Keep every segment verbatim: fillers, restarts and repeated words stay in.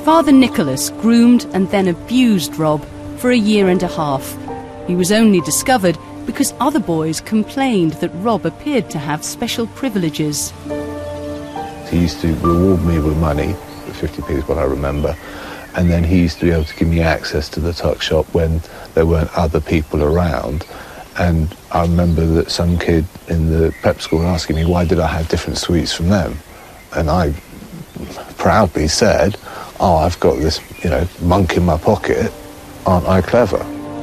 Father Nicholas groomed and then abused Rob for a year and a half. He was only discovered because other boys complained that Rob appeared to have special privileges. He used to reward me with money, fifty p is what I remember, and then he used to be able to give me access to the tuck shop when there weren't other people around. And I remember that some kid in the prep school asking me why did I have different sweets from them, and I proudly said, oh, I've got this, you know, monk in my pocket, aren't I clever?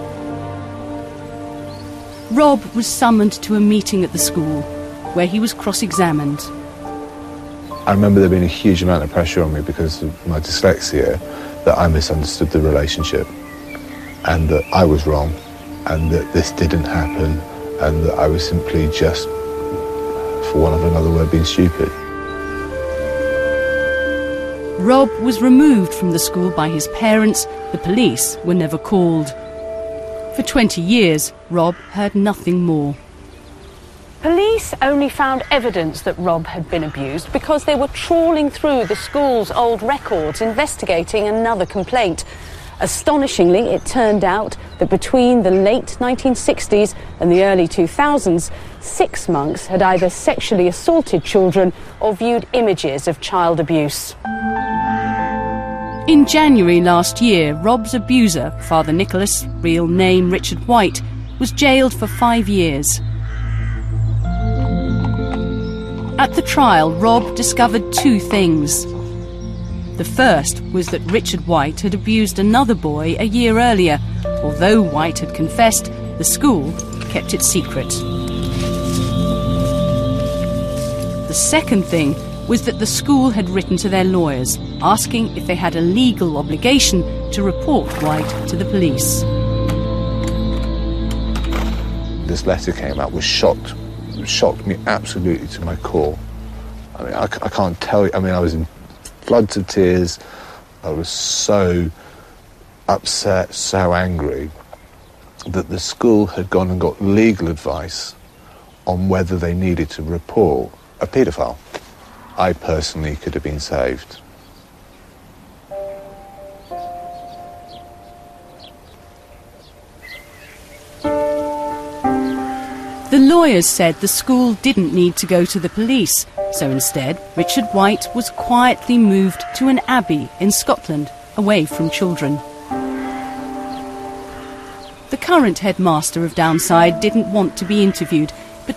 Rob was summoned to a meeting at the school where he was cross-examined. I remember there being a huge amount of pressure on me because of my dyslexia, that I misunderstood the relationship and that I was wrong and that this didn't happen and that I was simply just, for want of another word, being stupid. Rob was removed from the school by his parents. The police were never called. For twenty years, Rob heard nothing more. Police only found evidence that Rob had been abused because they were trawling through the school's old records, investigating another complaint. Astonishingly, it turned out that between the late nineteen sixties and the early two thousands, six monks had either sexually assaulted children or viewed images of child abuse. In January last year, Rob's abuser, Father Nicholas, real name Richard White, was jailed for five years. At the trial, Rob discovered two things. The first was that Richard White had abused another boy a year earlier. Although White had confessed, the school kept it secret. The second thing was that the school had written to their lawyers, asking if they had a legal obligation to report White to the police. This letter came out, was shocked, shocked me absolutely to my core. I mean, I, I can't tell you, I mean, I was in floods of tears. I was so upset, so angry that the school had gone and got legal advice on whether they needed to report a paedophile. I personally could have been saved. The lawyers said the school didn't need to go to the police, so instead Richard White was quietly moved to an abbey in Scotland, away from children. The current headmaster of Downside didn't want to be interviewed.